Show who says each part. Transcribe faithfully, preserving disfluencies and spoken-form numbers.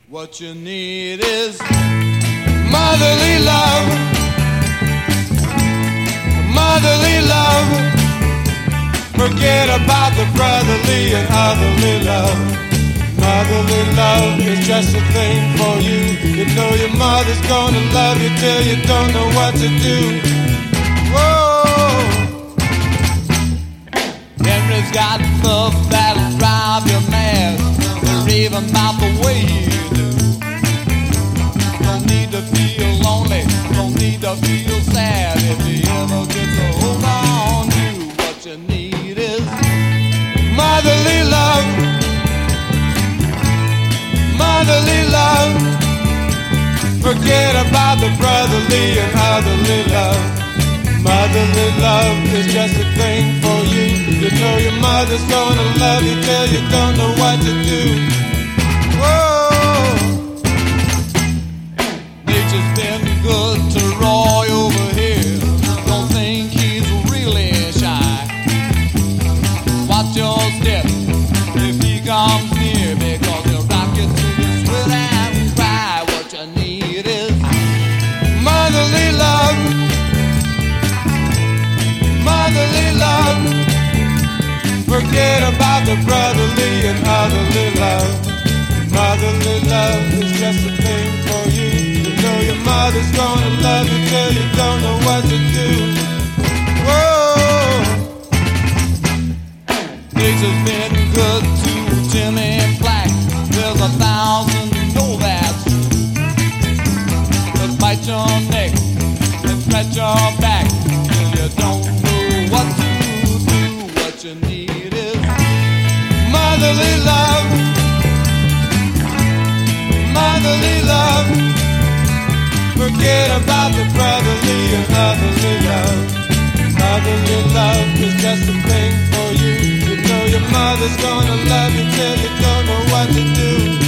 Speaker 1: What you need is motherly love, motherly love. Forget about the brotherly and otherly love. Motherly love is just a thing for you. You know your mother's gonna love you till you don't know what to do. Whoa. Henry's got stuff that'll drive you mad. They're raving about the way you do. Don't need to feel lonely, don't need to feel sad. If you ever get to hold on to what you need is motherly love, motherly love. Forget about the brotherly and otherly love. Motherly love is just a thing for you. You know your mother's gonna love you till you don't know what to do. Whoa. Nature's been good to Roy over here. Don't think he's really shy. Watch your step if he comes near, because he'll rock you to the sweat and cry. What you need is motherly love, motherly love. Forget about the brotherly and otherly love. Motherly love is just a thing for you. You know your mother's gonna love you till you don't know what to do. Whoa. Nature's been good to Jimmy Black. There's a thousand know that's true. They'll bite your neck and scratch your back, and you don't know what to do. What you need is motherly love, motherly love. Forget about the brotherly and otherly love. Motherly love is just a thing for you. You know your mother's gonna love you till you don't know what to do.